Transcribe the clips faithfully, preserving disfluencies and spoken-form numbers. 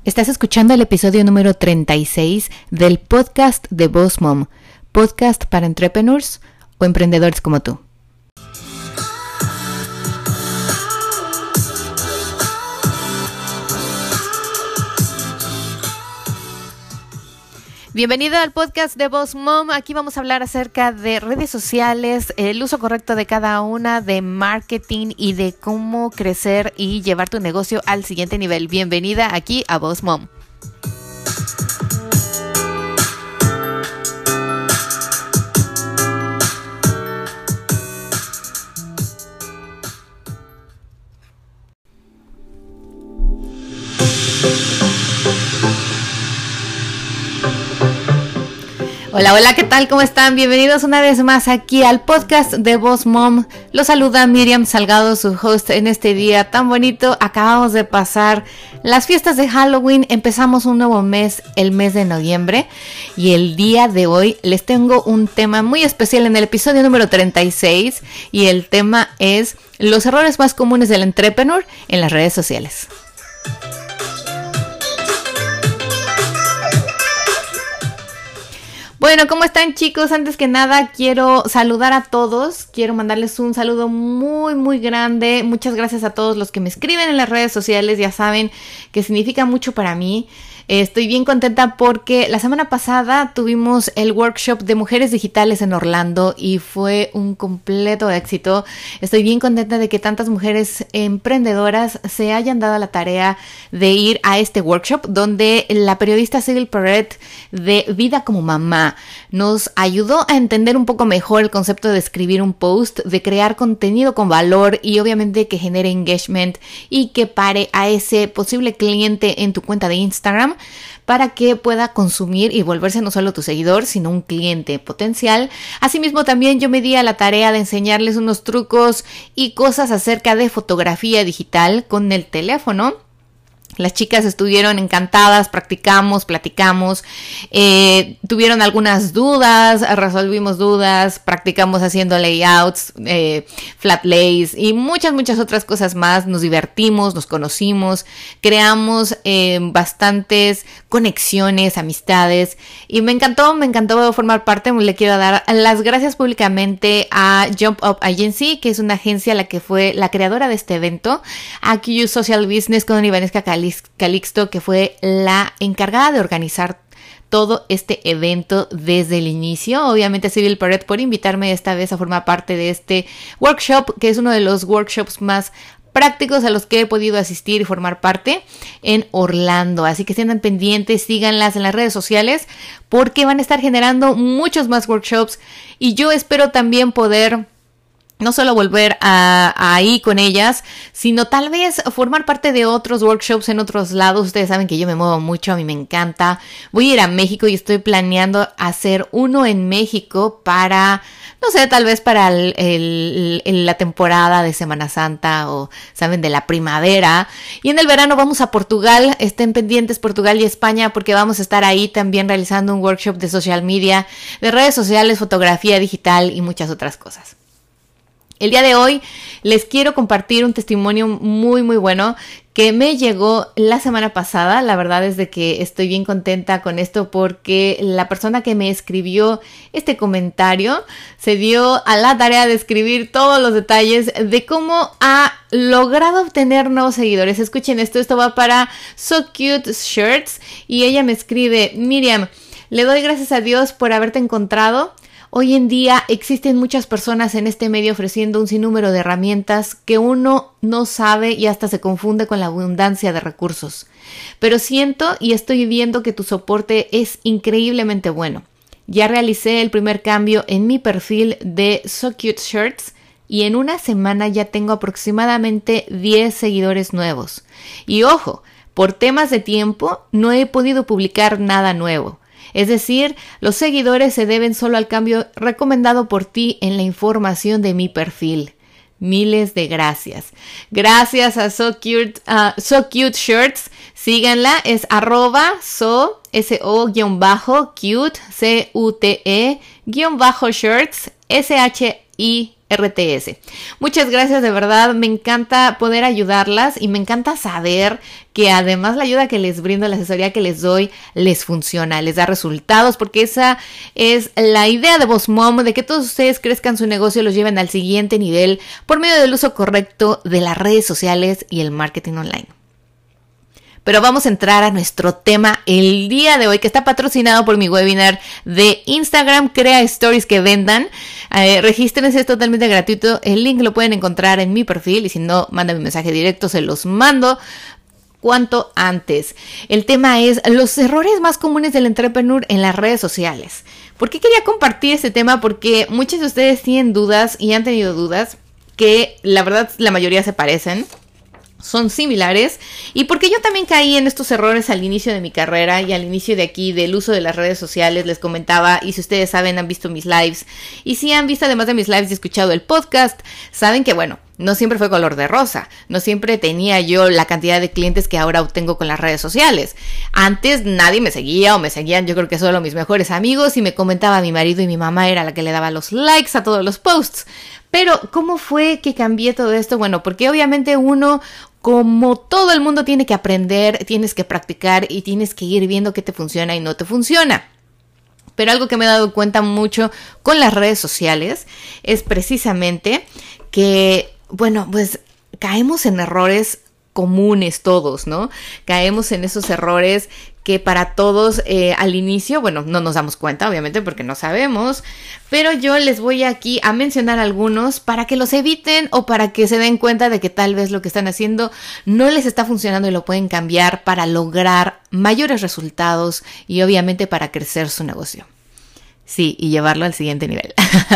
Estás escuchando el episodio número treinta y seis del podcast de Boss Mom, podcast para entrepreneurs o emprendedores como tú. Bienvenido al podcast de Boss Mom. Aquí vamos a hablar acerca de redes sociales, el uso correcto de cada una, de marketing y de cómo crecer y llevar tu negocio al siguiente nivel. Bienvenida aquí a Boss Mom. Hola, hola, ¿qué tal? ¿Cómo están? Bienvenidos una vez más aquí al podcast de Boss Mom. Los saluda Miriam Salgado, su host en este día tan bonito. Acabamos de pasar las fiestas de Halloween, empezamos un nuevo mes, el mes de noviembre. Y el día de hoy les tengo un tema muy especial en el episodio número treinta y seis. Y el tema es los errores más comunes del entrepreneur en las redes sociales. Bueno, ¿cómo están, chicos? Antes que nada quiero saludar a todos, quiero mandarles un saludo muy muy grande. Muchas gracias a todos los que me escriben en las redes sociales, ya saben que significa mucho para mí. Estoy bien contenta porque la semana pasada tuvimos el workshop de mujeres digitales en Orlando y fue un completo éxito. Estoy bien contenta de que tantas mujeres emprendedoras se hayan dado la tarea de ir a este workshop donde la periodista Cyril Perret de Vida como Mamá nos ayudó a entender un poco mejor el concepto de escribir un post, de crear contenido con valor y obviamente que genere engagement y que pare a ese posible cliente en tu cuenta de Instagram para que pueda consumir y volverse no solo tu seguidor, sino un cliente potencial. Asimismo, también yo me di a la tarea de enseñarles unos trucos y cosas acerca de fotografía digital con el teléfono. Las chicas estuvieron encantadas, practicamos, platicamos, eh, tuvieron algunas dudas, resolvimos dudas, practicamos haciendo layouts, eh, flat lays y muchas, muchas otras cosas más. Nos divertimos, nos conocimos, creamos eh, bastantes conexiones, amistades y me encantó, me encantó formar parte. Le quiero dar las gracias públicamente a Jump Up Agency, que es una agencia la que fue la creadora de este evento, a Q U Social Business con Ivanesca Cali Calixto, que fue la encargada de organizar todo este evento desde el inicio. Obviamente a Cyril Perret por invitarme esta vez a formar parte de este workshop, que es uno de los workshops más prácticos a los que he podido asistir y formar parte en Orlando. Así que estén pendientes, síganlas en las redes sociales porque van a estar generando muchos más workshops y yo espero también poder no solo volver a, a ahí con ellas, sino tal vez formar parte de otros workshops en otros lados. Ustedes saben que yo me muevo mucho, a mí me encanta. Voy a ir a México y estoy planeando hacer uno en México para, no sé, tal vez para el, el, el, la temporada de Semana Santa o, saben, de la primavera. Y en el verano vamos a Portugal, estén pendientes Portugal y España porque vamos a estar ahí también realizando un workshop de social media, de redes sociales, fotografía digital y muchas otras cosas. El día de hoy les quiero compartir un testimonio muy muy bueno que me llegó la semana pasada. La verdad es de que estoy bien contenta con esto porque la persona que me escribió este comentario se dio a la tarea de escribir todos los detalles de cómo ha logrado obtener nuevos seguidores. Escuchen esto, esto va para So Cute Shirts y ella me escribe: Miriam, le doy gracias a Dios por haberte encontrado. Hoy en día existen muchas personas en este medio ofreciendo un sinnúmero de herramientas que uno no sabe y hasta se confunde con la abundancia de recursos. Pero siento y estoy viendo que tu soporte es increíblemente bueno. Ya realicé el primer cambio en mi perfil de So Cute Shirts y en una semana ya tengo aproximadamente diez seguidores nuevos. Y ojo, por temas de tiempo no he podido publicar nada nuevo. Es decir, los seguidores se deben solo al cambio recomendado por ti en la información de mi perfil. Miles de gracias. Gracias a So Cute, uh, So Cute Shirts. Síganla, es arroba so, S-O guión bajo, cute, C-U-T-E, guión bajo shirts, S-H-I R T S. Muchas gracias, de verdad, me encanta poder ayudarlas y me encanta saber que además la ayuda que les brindo, la asesoría que les doy, les funciona, les da resultados, porque esa es la idea de Boss Mom, de que todos ustedes crezcan su negocio, los lleven al siguiente nivel por medio del uso correcto de las redes sociales y el marketing online. Pero vamos a entrar a nuestro tema el día de hoy, que está patrocinado por mi webinar de Instagram, Crea Stories que Vendan. Eh, regístrense, es totalmente gratuito. El link lo pueden encontrar en mi perfil y si no, mándame un mensaje directo, se los mando cuanto antes. El tema es los errores más comunes del entrepreneur en las redes sociales. ¿Por qué quería compartir este tema? Porque muchos de ustedes tienen dudas y han tenido dudas que la verdad la mayoría se parecen. Son similares y porque yo también caí en estos errores al inicio de mi carrera y al inicio de aquí del uso de las redes sociales, les comentaba, y si ustedes saben, han visto mis lives y si han visto además de mis lives y escuchado el podcast, saben que bueno, no siempre fue color de rosa, no siempre tenía yo la cantidad de clientes que ahora obtengo con las redes sociales. Antes nadie me seguía o me seguían, yo creo que solo mis mejores amigos y me comentaba mi marido y mi mamá era la que le daba los likes a todos los posts. Pero, ¿cómo fue que cambié todo esto? Bueno, porque obviamente uno, como todo el mundo, tiene que aprender, tienes que practicar y tienes que ir viendo qué te funciona y no te funciona. Pero algo que me he dado cuenta mucho con las redes sociales es precisamente que, bueno, pues caemos en errores comunes todos, ¿no? Caemos en esos errores que para todos eh, al inicio, bueno, no nos damos cuenta, obviamente, porque no sabemos, pero yo les voy aquí a mencionar algunos para que los eviten o para que se den cuenta de que tal vez lo que están haciendo no les está funcionando y lo pueden cambiar para lograr mayores resultados y obviamente para crecer su negocio. Sí, y llevarlo al siguiente nivel.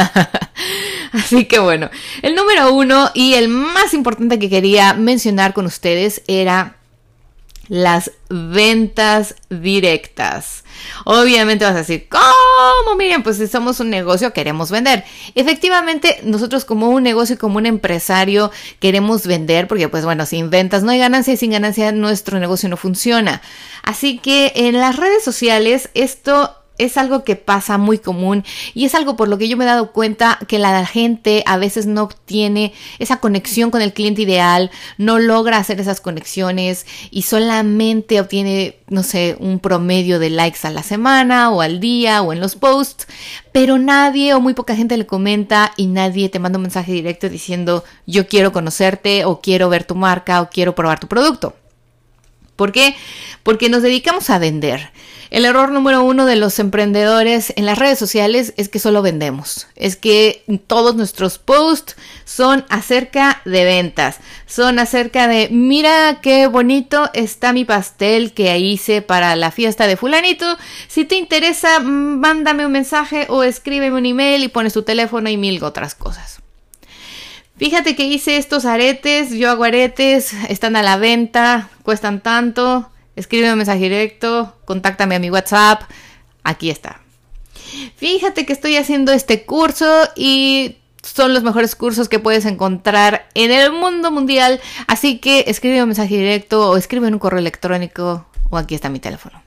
Así que bueno, el número uno y el más importante que quería mencionar con ustedes era las ventas directas. Obviamente vas a decir, ¿cómo? Miren, pues si somos un negocio queremos vender. Efectivamente, nosotros como un negocio, como un empresario queremos vender porque pues bueno, sin ventas no hay ganancia y sin ganancia nuestro negocio no funciona. Así que en las redes sociales esto es algo que pasa muy común y es algo por lo que yo me he dado cuenta que la gente a veces no obtiene esa conexión con el cliente ideal, no logra hacer esas conexiones y solamente obtiene, no sé, un promedio de likes a la semana o al día o en los posts, pero nadie o muy poca gente le comenta y nadie te manda un mensaje directo diciendo yo quiero conocerte o quiero ver tu marca o quiero probar tu producto. ¿Por qué? Porque nos dedicamos a vender. El error número uno de los emprendedores en las redes sociales es que solo vendemos. Es que todos nuestros posts son acerca de ventas. Son acerca de, mira qué bonito está mi pastel que hice para la fiesta de fulanito. Si te interesa, mándame un mensaje o escríbeme un email y pones tu teléfono y mil otras cosas. Fíjate que hice estos aretes, yo hago aretes, están a la venta, cuestan tanto. Escríbeme un mensaje directo, contáctame a mi WhatsApp, aquí está. Fíjate que estoy haciendo este curso y son los mejores cursos que puedes encontrar en el mundo mundial, así que escríbeme un mensaje directo o escríbeme un correo electrónico o aquí está mi teléfono.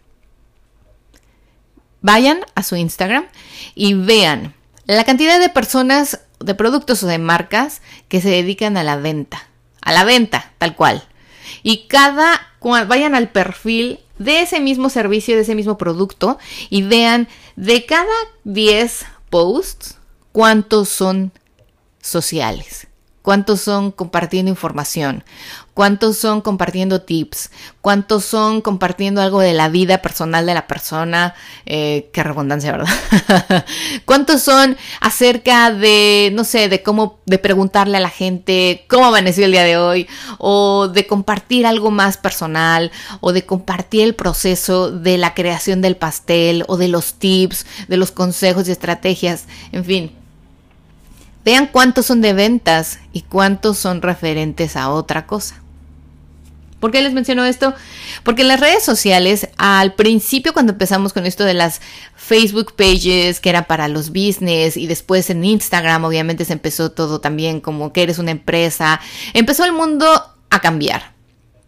Vayan a su Instagram y vean la cantidad de personas, de productos o de marcas que se dedican a la venta, a la venta tal cual. Y cada, vayan al perfil de ese mismo servicio, de ese mismo producto y vean de cada diez posts cuántos son sociales, cuántos son compartiendo información, cuántos son compartiendo tips, cuántos son compartiendo algo de la vida personal de la persona, eh, qué redundancia, ¿verdad? Cuántos son acerca de, no sé, de cómo, de preguntarle a la gente cómo amaneció el día de hoy, o de compartir algo más personal, o de compartir el proceso de la creación del pastel, o de los tips, de los consejos y estrategias, en fin. Vean cuántos son de ventas y cuántos son referentes a otra cosa. ¿Por qué les menciono esto? Porque en las redes sociales, al principio cuando empezamos con esto de las Facebook pages, que eran para los business, y después en Instagram obviamente se empezó todo también como que eres una empresa, empezó el mundo a cambiar.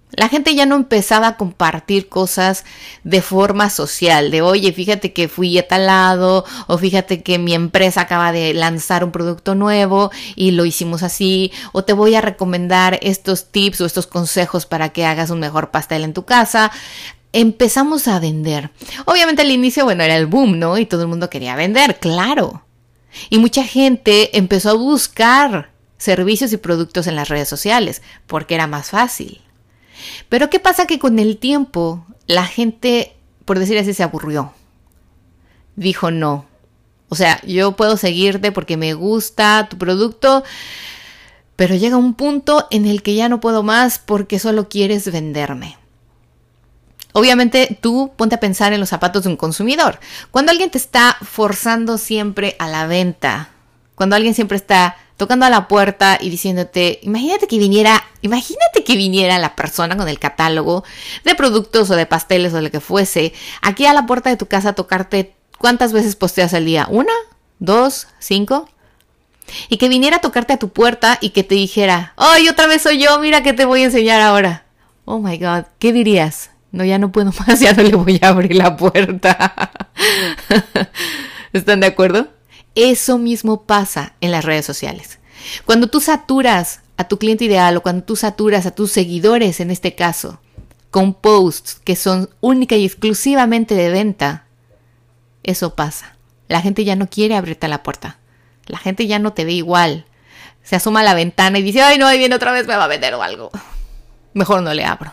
La gente ya no empezaba a compartir cosas de forma social, de oye, fíjate que fui a tal lado, o fíjate que mi empresa acaba de lanzar un producto nuevo y lo hicimos así, o te voy a recomendar estos tips o estos consejos para que hagas un mejor pastel en tu casa. Empezamos a vender. Obviamente al inicio, bueno, era el boom, ¿no? Y todo el mundo quería vender, claro. Y mucha gente empezó a buscar servicios y productos en las redes sociales porque era más fácil. Pero ¿qué pasa? Que con el tiempo la gente, por decir así, se aburrió. Dijo no. O sea, yo puedo seguirte porque me gusta tu producto, pero llega un punto en el que ya no puedo más porque solo quieres venderme. Obviamente tú ponte a pensar en los zapatos de un consumidor. Cuando alguien te está forzando siempre a la venta, cuando alguien siempre está tocando a la puerta y diciéndote, imagínate que viniera, imagínate que viniera la persona con el catálogo de productos o de pasteles o lo que fuese, aquí a la puerta de tu casa a tocarte, ¿cuántas veces posteas al día? ¿Una? ¿Dos? ¿Cinco? Y que viniera a tocarte a tu puerta y que te dijera, ¡ay, otra vez soy yo! Mira que te voy a enseñar ahora. Oh my God, ¿qué dirías? No, ya no puedo más, ya no le voy a abrir la puerta. ¿Están de acuerdo? Eso mismo pasa en las redes sociales. Cuando tú saturas a tu cliente ideal o cuando tú saturas a tus seguidores, en este caso, con posts que son única y exclusivamente de venta, eso pasa. La gente ya no quiere abrirte la puerta. La gente ya no te ve igual. Se asoma a la ventana y dice, ay no, ahí viene otra vez, me va a vender o algo. Mejor no le abro.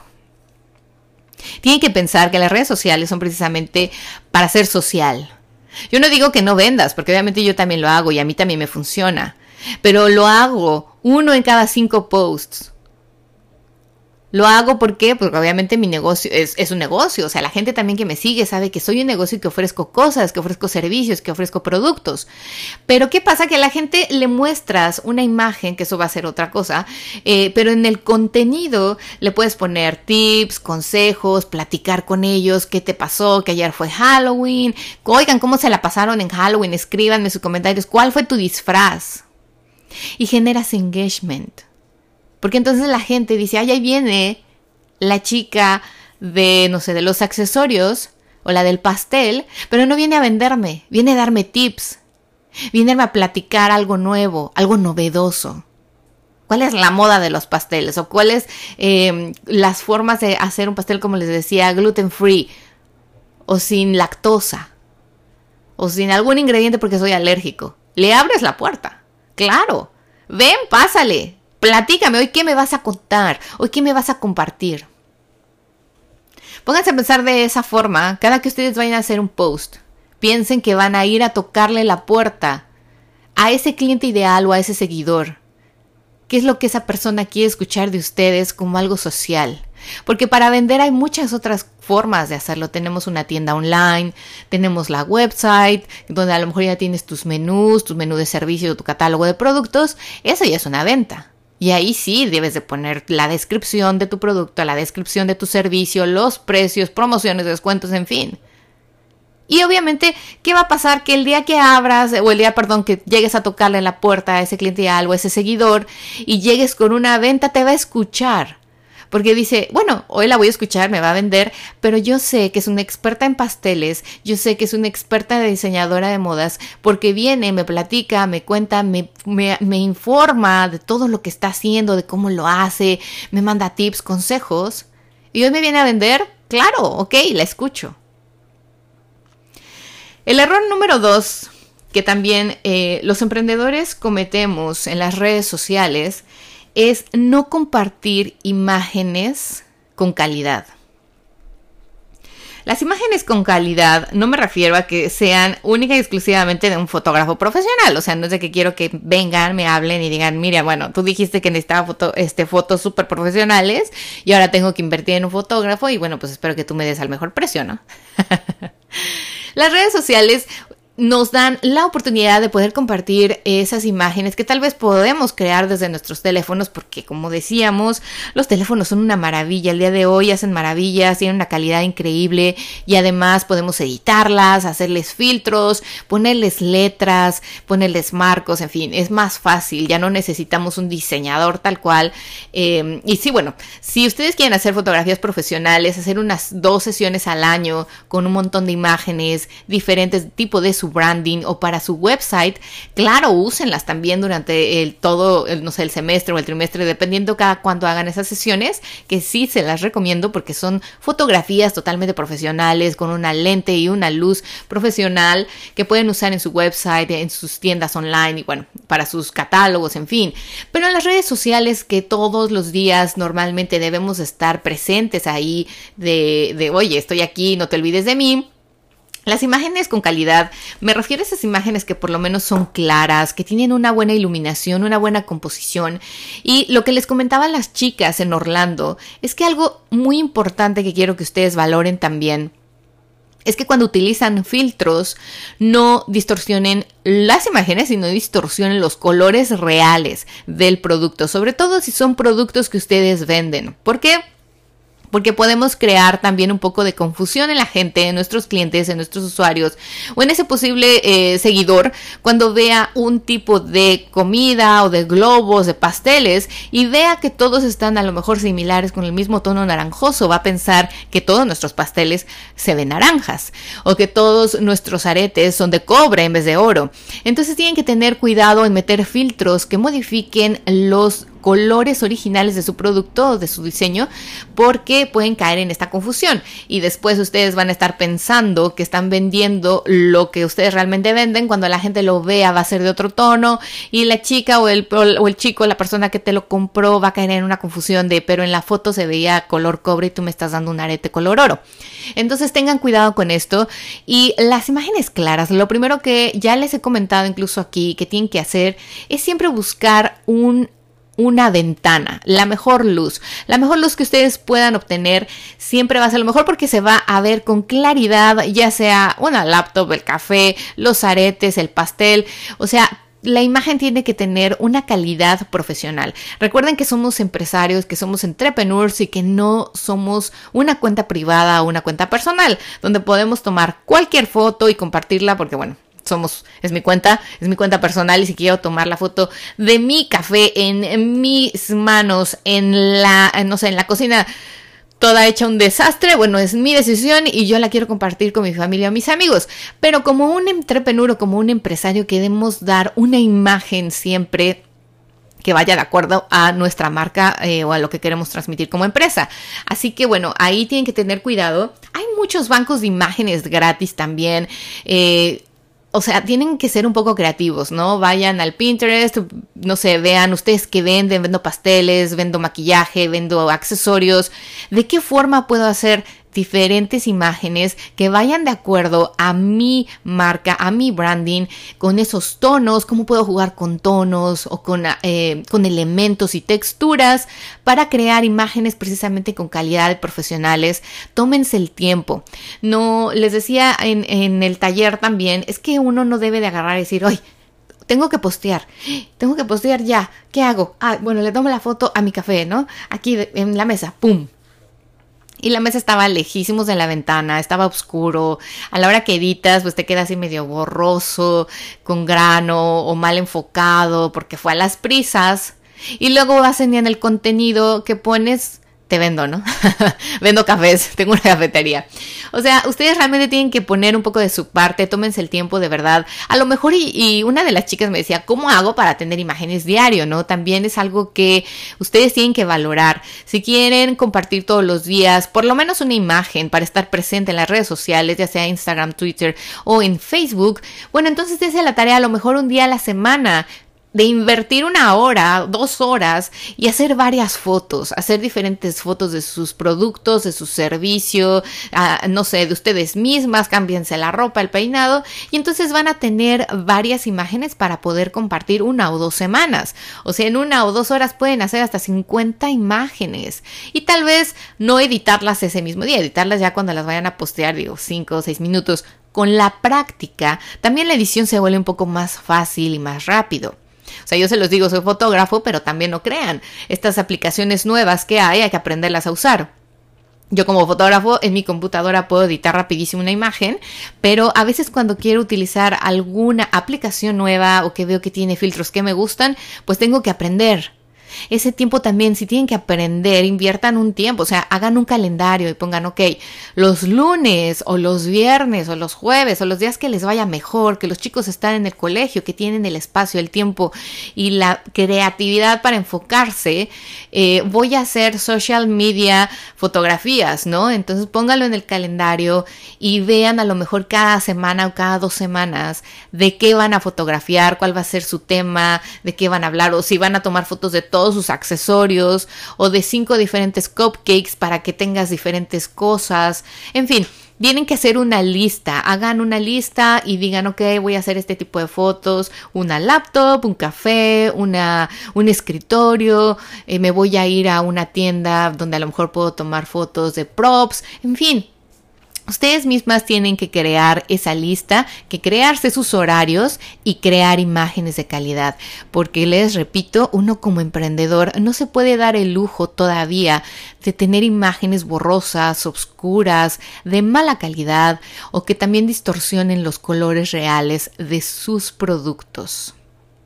Tienen que pensar que las redes sociales son precisamente para ser social. Yo no digo que no vendas, porque obviamente yo también lo hago y a mí también me funciona. Pero lo hago uno en cada cinco posts. Lo hago ¿por qué? Porque obviamente mi negocio es, es un negocio. O sea, la gente también que me sigue sabe que soy un negocio y que ofrezco cosas, que ofrezco servicios, que ofrezco productos. Pero ¿qué pasa? Que a la gente le muestras una imagen, que eso va a ser otra cosa, eh, pero en el contenido le puedes poner tips, consejos, platicar con ellos, qué te pasó, que ayer fue Halloween, oigan, ¿cómo se la pasaron en Halloween? Escríbanme sus comentarios, ¿cuál fue tu disfraz? Y generas engagement. Porque entonces la gente dice, ay, ahí viene la chica de, no sé, de los accesorios o la del pastel, pero no viene a venderme, viene a darme tips, viene a platicar algo nuevo, algo novedoso. ¿Cuál es la moda de los pasteles? ¿O cuáles eh, las formas de hacer un pastel, como les decía, gluten free o sin lactosa o sin algún ingrediente porque soy alérgico? Le abres la puerta, claro, ven, pásale. Platícame, hoy qué me vas a contar, hoy qué me vas a compartir. Pónganse a pensar de esa forma, cada que ustedes vayan a hacer un post, piensen que van a ir a tocarle la puerta a ese cliente ideal o a ese seguidor. ¿Qué es lo que esa persona quiere escuchar de ustedes como algo social? Porque para vender hay muchas otras formas de hacerlo. Tenemos una tienda online, tenemos la website, donde a lo mejor ya tienes tus menús, tu menú de servicio, tu catálogo de productos. Eso ya es una venta. Y ahí sí debes de poner la descripción de tu producto, la descripción de tu servicio, los precios, promociones, descuentos, en fin. Y obviamente, ¿qué va a pasar? Que el día que abras, o el día, perdón, que llegues a tocarle la puerta a ese cliente ideal o a ese seguidor y llegues con una venta, te va a escuchar. Porque dice, bueno, hoy la voy a escuchar, me va a vender, pero yo sé que es una experta en pasteles, yo sé que es una experta de diseñadora de modas, porque viene, me platica, me cuenta, me, me, me informa de todo lo que está haciendo, de cómo lo hace, me manda tips, consejos, y hoy me viene a vender, claro, ok, la escucho. El error número dos, que también eh, los emprendedores cometemos en las redes sociales, es no compartir imágenes con calidad. Las imágenes con calidad no me refiero a que sean única y exclusivamente de un fotógrafo profesional. O sea, no es de que quiero que vengan, me hablen y digan, mira, bueno, tú dijiste que necesitaba foto, este, fotos súper profesionales y ahora tengo que invertir en un fotógrafo y bueno, pues espero que tú me des al mejor precio, ¿no? Las redes sociales nos dan la oportunidad de poder compartir esas imágenes que tal vez podemos crear desde nuestros teléfonos, porque como decíamos, los teléfonos son una maravilla. El día de hoy hacen maravillas, tienen una calidad increíble y además podemos editarlas, hacerles filtros, ponerles letras, ponerles marcos, en fin, es más fácil, ya no necesitamos un diseñador tal cual. Eh, y sí, bueno, si ustedes quieren hacer fotografías profesionales, hacer unas dos sesiones al año con un montón de imágenes, diferentes tipos de su branding o para su website, claro, úsenlas también durante el todo, el, no sé, el semestre o el trimestre, dependiendo cada cuánto hagan esas sesiones, que sí se las recomiendo porque son fotografías totalmente profesionales con una lente y una luz profesional que pueden usar en su website, en sus tiendas online y bueno, para sus catálogos, en fin. Pero en las redes sociales que todos los días normalmente debemos estar presentes ahí de, de oye, estoy aquí, no te olvides de mí. Las imágenes con calidad, me refiero a esas imágenes que por lo menos son claras, que tienen una buena iluminación, una buena composición. Y lo que les comentaba a las chicas en Orlando es que algo muy importante que quiero que ustedes valoren también es que cuando utilizan filtros no distorsionen las imágenes, sino distorsionen los colores reales del producto, sobre todo si son productos que ustedes venden. ¿Por qué? Porque podemos crear también un poco de confusión en la gente, en nuestros clientes, en nuestros usuarios o en ese posible eh, seguidor cuando vea un tipo de comida o de globos, de pasteles y vea que todos están a lo mejor similares con el mismo tono naranjoso. Va a pensar que todos nuestros pasteles se ven naranjas o que todos nuestros aretes son de cobre en vez de oro. Entonces tienen que tener cuidado en meter filtros que modifiquen los colores originales de su producto o de su diseño, porque pueden caer en esta confusión y después ustedes van a estar pensando que están vendiendo lo que ustedes realmente venden. Cuando la gente lo vea va a ser de otro tono y la chica o el, o el chico, la persona que te lo compró, va a caer en una confusión de pero en la foto se veía color cobre y tú me estás dando un arete color oro. Entonces tengan cuidado con esto. Y las imágenes claras, lo primero que ya les he comentado incluso aquí que tienen que hacer es siempre buscar un una ventana, la mejor luz, la mejor luz que ustedes puedan obtener siempre va a ser lo mejor porque se va a ver con claridad, ya sea una laptop, el café, los aretes, el pastel, o sea, la imagen tiene que tener una calidad profesional. Recuerden que somos empresarios, que somos entrepreneurs y que no somos una cuenta privada o una cuenta personal, donde podemos tomar cualquier foto y compartirla porque, bueno, somos, es mi cuenta, es mi cuenta personal y si quiero tomar la foto de mi café en, en mis manos, en la, no sé, en la cocina toda hecha un desastre, bueno, es mi decisión y yo la quiero compartir con mi familia o mis amigos. Pero como un entrepreneur o como un empresario queremos dar una imagen siempre que vaya de acuerdo a nuestra marca eh, o a lo que queremos transmitir como empresa. Así que bueno, ahí tienen que tener cuidado. Hay muchos bancos de imágenes gratis también. Eh, O sea, tienen que ser un poco creativos, ¿no? Vayan al Pinterest, no sé, vean ustedes qué venden, vendo pasteles, vendo maquillaje, vendo accesorios. ¿De qué forma puedo hacer diferentes imágenes que vayan de acuerdo a mi marca, a mi branding, con esos tonos? ¿Cómo puedo jugar con tonos o con, eh, con elementos y texturas para crear imágenes precisamente con calidad profesionales? Tómense el tiempo. No, les decía en, en el taller también, es que uno no debe de agarrar y decir, ¡ay! Tengo que postear, tengo que postear ya, ¿qué hago? Ah, bueno, le tomo la foto a mi café, ¿no? Aquí en la mesa, ¡pum! Y la mesa estaba lejísimos de la ventana, estaba oscuro. A la hora que editas, pues te queda así medio borroso, con grano o mal enfocado, porque fue a las prisas. Y luego vas en el contenido que pones, te vendo, ¿no? Vendo cafés, tengo una cafetería. O sea, ustedes realmente tienen que poner un poco de su parte, tómense el tiempo de verdad. A lo mejor, y, y una de las chicas me decía, ¿cómo hago para tener imágenes diario, no? También es algo que ustedes tienen que valorar. Si quieren compartir todos los días, por lo menos una imagen para estar presente en las redes sociales, ya sea Instagram, Twitter o en Facebook, bueno, entonces dense la tarea a lo mejor un día a la semana de invertir una hora, dos horas y hacer varias fotos, hacer diferentes fotos de sus productos, de su servicio, uh, no sé, de ustedes mismas, cámbiense la ropa, el peinado y entonces van a tener varias imágenes para poder compartir una o dos semanas. O sea, en una o dos horas pueden hacer hasta cincuenta imágenes y tal vez no editarlas ese mismo día, editarlas ya cuando las vayan a postear, digo, cinco o seis minutos. con la práctica, también la edición se vuelve un poco más fácil y más rápido. O sea, yo se los digo, soy fotógrafo, pero también no crean. Estas aplicaciones nuevas que hay, hay que aprenderlas a usar. Yo como fotógrafo en mi computadora puedo editar rapidísimo una imagen, pero a veces cuando quiero utilizar alguna aplicación nueva o que veo que tiene filtros que me gustan, pues tengo que aprender. Ese tiempo también, si tienen que aprender, inviertan un tiempo, o sea, hagan un calendario y pongan, ok, los lunes o los viernes o los jueves o los días que les vaya mejor, que los chicos están en el colegio, que tienen el espacio, el tiempo y la creatividad para enfocarse, eh, voy a hacer social media fotografías, ¿no? Entonces pónganlo en el calendario y vean a lo mejor cada semana o cada dos semanas de qué van a fotografiar, cuál va a ser su tema, de qué van a hablar o si van a tomar fotos de todo sus accesorios o de cinco diferentes cupcakes para que tengas diferentes cosas. En fin, tienen que hacer una lista. Hagan una lista y digan, ok, voy a hacer este tipo de fotos. Una laptop, un café, una, un escritorio. Eh, me voy a ir a una tienda donde a lo mejor puedo tomar fotos de props. En fin. Ustedes mismas tienen que crear esa lista, que crearse sus horarios y crear imágenes de calidad, porque les repito, uno como emprendedor no se puede dar el lujo todavía de tener imágenes borrosas, oscuras, de mala calidad o que también distorsionen los colores reales de sus productos.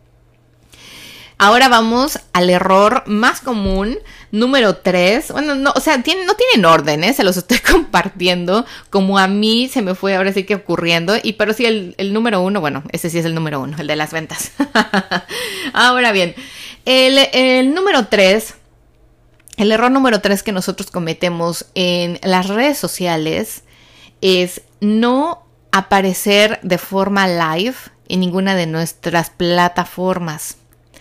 Ahora vamos al error más común, número tres. Bueno, no, o sea, tiene, no tienen orden, ¿eh? Se los estoy compartiendo como a mí se me fue ahora sí que ocurriendo. Y pero sí, el, el número uno, bueno, ese sí es el número uno, el de las ventas. Ahora bien, el, el número tres, el error número tres que nosotros cometemos en las redes sociales es no aparecer de forma live en ninguna de nuestras plataformas.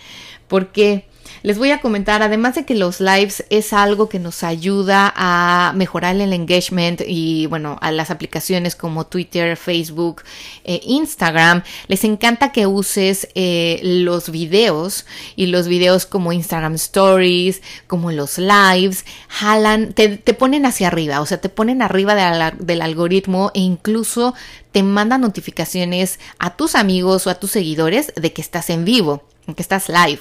Porque les voy a comentar, además de que los lives es algo que nos ayuda a mejorar el engagement y bueno, a las aplicaciones como Twitter, Facebook, eh, Instagram, les encanta que uses eh, los videos y los videos como Instagram Stories, como los lives, jalan, te, te ponen hacia arriba, o sea, te ponen arriba de la, del algoritmo e incluso te mandan notificaciones a tus amigos o a tus seguidores de que estás en vivo, que estás live.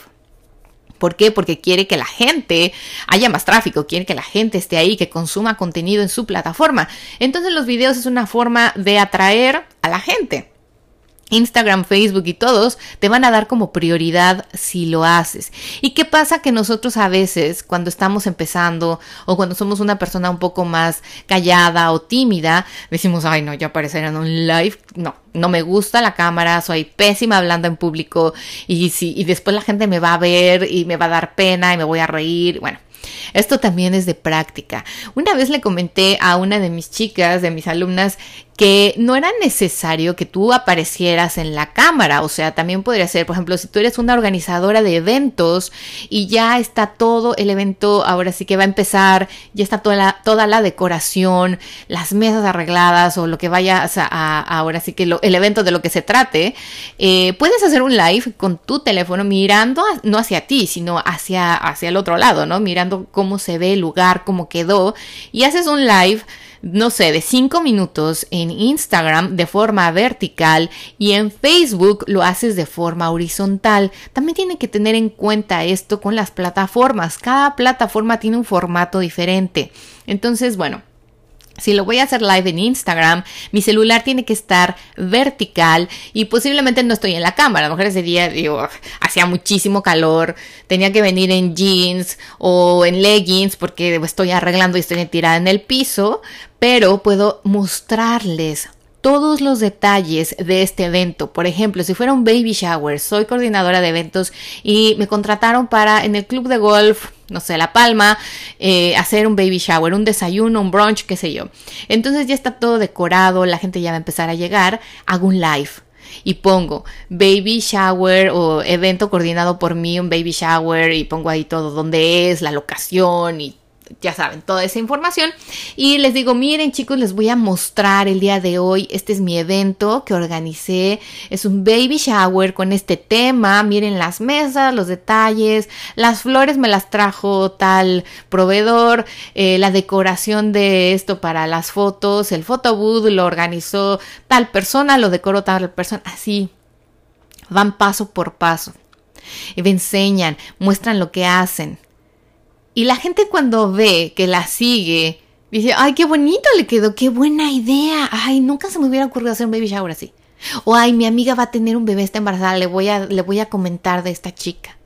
¿Por qué? Porque quiere que la gente haya más tráfico, quiere que la gente esté ahí, que consuma contenido en su plataforma. Entonces los videos es una forma de atraer a la gente. Instagram, Facebook y todos te van a dar como prioridad si lo haces. ¿Y qué pasa? Que nosotros a veces cuando estamos empezando o cuando somos una persona un poco más callada o tímida, decimos, ay no, yo apareceré en un live, no, no me gusta la cámara, soy pésima hablando en público y, si, y después la gente me va a ver y me va a dar pena y me voy a reír, bueno. Esto también es de práctica. Una vez le comenté a una de mis chicas, de mis alumnas, que no era necesario que tú aparecieras en la cámara. O sea, también podría ser, por ejemplo, si tú eres una organizadora de eventos y ya está todo el evento, ahora sí que va a empezar, ya está toda la, toda la decoración, las mesas arregladas o lo que vaya a, a ahora sí que lo, el evento de lo que se trate, eh, puedes hacer un live con tu teléfono mirando, a, no hacia ti, sino hacia, hacia el otro lado, ¿no? Mirando cómo se ve el lugar, cómo quedó, y haces un live, no sé, de cinco minutos en Instagram de forma vertical y en Facebook lo haces de forma horizontal. También tienen que tener en cuenta esto con las plataformas. Cada plataforma tiene un formato diferente. Entonces, bueno, si lo voy a hacer live en Instagram, mi celular tiene que estar vertical y posiblemente no estoy en la cámara. A lo mejor ese día, digo, hacía muchísimo calor, tenía que venir en jeans o en leggings porque estoy arreglando y estoy tirada en el piso, pero puedo mostrarles todos los detalles de este evento. Por ejemplo, si fuera un baby shower, soy coordinadora de eventos y me contrataron para en el club de golf, no sé, La Palma, eh, hacer un baby shower, un desayuno, un brunch, qué sé yo. Entonces ya está todo decorado, la gente ya va a empezar a llegar, hago un live. Y pongo baby shower o evento coordinado por mí, un baby shower, y pongo ahí todo dónde es, la locación y ya saben, toda esa información. Y les digo, miren chicos, les voy a mostrar el día de hoy, este es mi evento que organicé, es un baby shower con este tema, miren las mesas, los detalles, las flores me las trajo tal proveedor, eh, la decoración de esto para las fotos, el photo booth lo organizó tal persona, lo decoró tal persona, así, van paso por paso. Y me enseñan, muestran lo que hacen. Y la gente cuando ve que la sigue, dice, ay, qué bonito le quedó, qué buena idea. Ay, nunca se me hubiera ocurrido hacer un baby shower así. O, ay, mi amiga va a tener un bebé, está embarazada, le voy a, le voy a comentar de esta chica.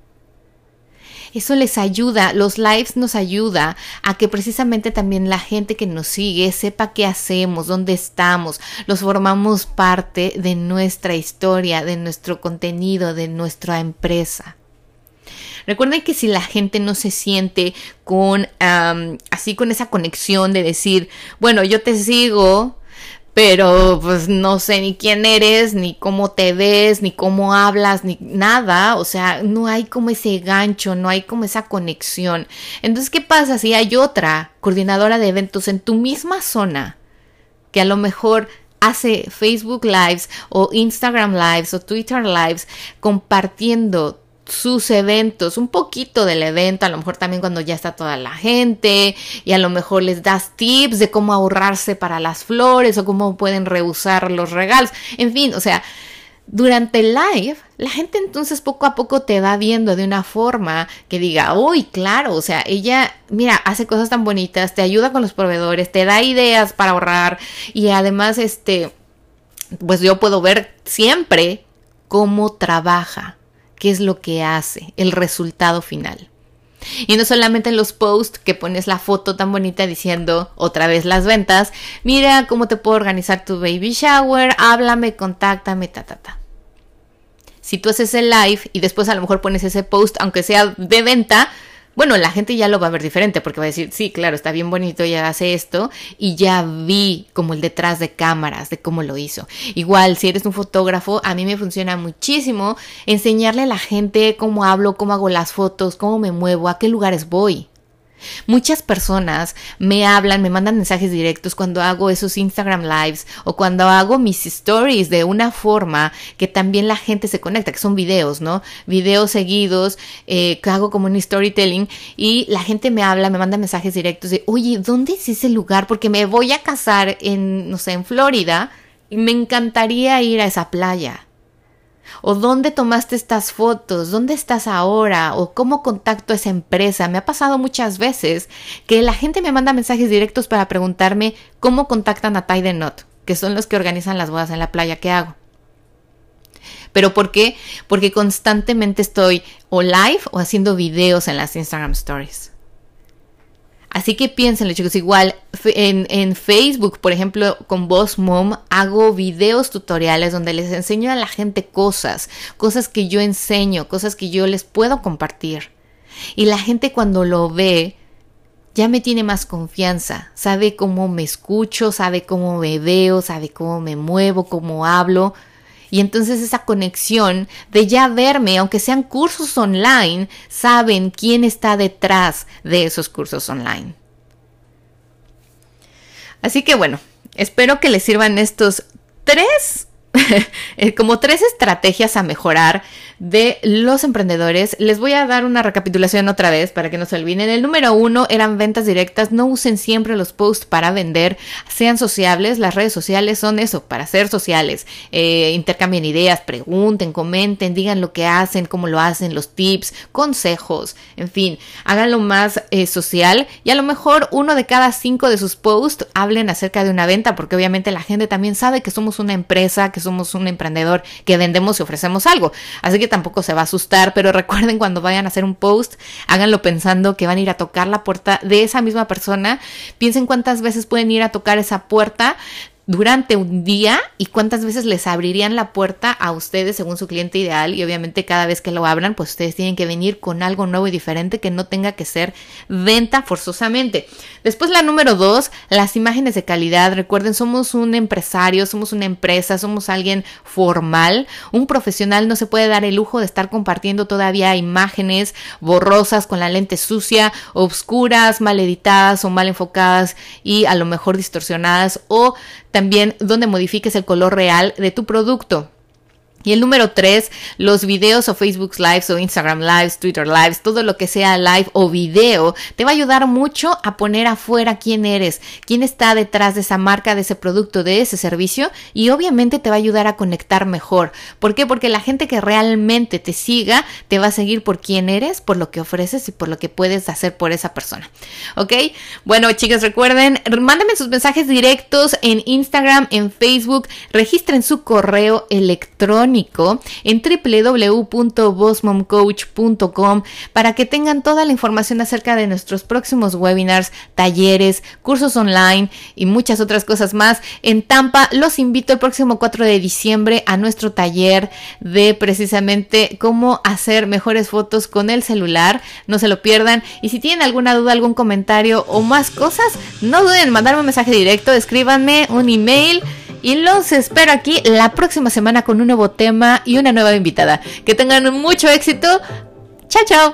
Eso les ayuda, los lives nos ayuda a que precisamente también la gente que nos sigue sepa qué hacemos, dónde estamos, los formamos parte de nuestra historia, de nuestro contenido, de nuestra empresa. Recuerden que si la gente no se siente con, um, así con esa conexión de decir, bueno, yo te sigo, pero pues no sé ni quién eres, ni cómo te ves, ni cómo hablas, ni nada, o sea, no hay como ese gancho, no hay como esa conexión. Entonces, ¿qué pasa si hay otra coordinadora de eventos en tu misma zona que a lo mejor hace Facebook Lives o Instagram Lives o Twitter Lives compartiendo sus eventos, un poquito del evento, a lo mejor también cuando ya está toda la gente, y a lo mejor les das tips de cómo ahorrarse para las flores o cómo pueden reusar los regalos, en fin, o sea, durante el live, la gente entonces poco a poco te va viendo de una forma que diga, uy, claro, o sea, ella, mira, hace cosas tan bonitas, te ayuda con los proveedores, te da ideas para ahorrar, y además, este, pues yo puedo ver siempre cómo trabaja, qué es lo que hace, el resultado final. Y no solamente en los posts que pones la foto tan bonita diciendo otra vez las ventas, mira cómo te puedo organizar tu baby shower, háblame, contáctame, ta, ta, ta. Si tú haces el live y después a lo mejor pones ese post, aunque sea de venta, bueno, la gente ya lo va a ver diferente porque va a decir, sí, claro, está bien bonito, ya hace esto y ya vi como el detrás de cámaras de cómo lo hizo. Igual, si eres un fotógrafo, a mí me funciona muchísimo enseñarle a la gente cómo hablo, cómo hago las fotos, cómo me muevo, a qué lugares voy. Muchas personas me hablan, me mandan mensajes directos cuando hago esos Instagram Lives o cuando hago mis stories de una forma que también la gente se conecta, que son videos, ¿no? Videos seguidos, eh, que hago como un storytelling y la gente me habla, me manda mensajes directos de, oye, ¿dónde es ese lugar? Porque me voy a casar en, no sé, en Florida y me encantaría ir a esa playa. O ¿dónde tomaste estas fotos? ¿Dónde estás ahora? O ¿cómo contacto a esa empresa? Me ha pasado muchas veces que la gente me manda mensajes directos para preguntarme cómo contactan a Tie the Knot, que son los que organizan las bodas en la playa. ¿Qué hago? ¿Pero por qué? Porque constantemente estoy o live o haciendo videos en las Instagram Stories. Así que piénsenlo, chicos, igual en, en Facebook, por ejemplo, con Boss Mom, hago videos tutoriales donde les enseño a la gente cosas, cosas que yo enseño, cosas que yo les puedo compartir. Y la gente cuando lo ve, ya me tiene más confianza, sabe cómo me escucho, sabe cómo me veo, sabe cómo me muevo, cómo hablo. Y entonces esa conexión de ya verme, aunque sean cursos online, saben quién está detrás de esos cursos online. Así que bueno, espero que les sirvan estos tres, como tres estrategias a mejorar de los emprendedores. Les voy a dar una recapitulación otra vez para que no se olviden. El número uno eran ventas directas. No usen siempre los posts para vender. Sean sociables. Las redes sociales son eso, para ser sociales. Eh, intercambien ideas, pregunten, comenten, digan lo que hacen, cómo lo hacen, los tips, consejos, en fin, háganlo más eh, social y a lo mejor uno de cada cinco de sus posts hablen acerca de una venta, porque obviamente la gente también sabe que somos una empresa, que somos un emprendedor, que vendemos y ofrecemos algo. Así que tampoco se va a asustar, pero recuerden cuando vayan a hacer un post, háganlo pensando que van a ir a tocar la puerta de esa misma persona. Piensen cuántas veces pueden ir a tocar esa puerta durante un día y cuántas veces les abrirían la puerta a ustedes según su cliente ideal. Y obviamente cada vez que lo abran, pues ustedes tienen que venir con algo nuevo y diferente que no tenga que ser venta forzosamente. Después la número dos, las imágenes de calidad. Recuerden, somos un empresario, somos una empresa, somos alguien formal. Un profesional no se puede dar el lujo de estar compartiendo todavía imágenes borrosas con la lente sucia, oscuras, mal editadas o mal enfocadas y a lo mejor distorsionadas, o también donde modifiques el color real de tu producto. Y el número tres, los videos o Facebook Lives o Instagram Lives, Twitter Lives, todo lo que sea live o video, te va a ayudar mucho a poner afuera quién eres, quién está detrás de esa marca, de ese producto, de ese servicio, y obviamente te va a ayudar a conectar mejor. ¿Por qué? Porque la gente que realmente te siga te va a seguir por quién eres, por lo que ofreces y por lo que puedes hacer por esa persona. ¿Ok? Bueno, chicas, recuerden, mándenme sus mensajes directos en Instagram, en Facebook, registren su correo electrónico en doble u doble u doble u punto boss mom coach punto com para que tengan toda la información acerca de nuestros próximos webinars, talleres, cursos online y muchas otras cosas más. En Tampa los invito el próximo cuatro de diciembre a nuestro taller de precisamente cómo hacer mejores fotos con el celular. No se lo pierdan. Y si tienen alguna duda, algún comentario o más cosas, no duden en mandarme un mensaje directo, escríbanme un email. Y los espero aquí la próxima semana con un nuevo tema y una nueva invitada. Que tengan mucho éxito. Chao, chao.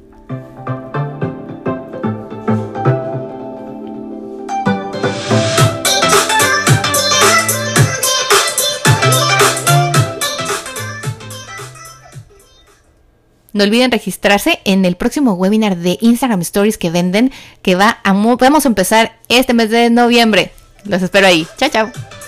No olviden registrarse en el próximo webinar de Instagram Stories que venden, que va a, vamos a empezar este mes de noviembre. Los espero ahí. Chao, chao.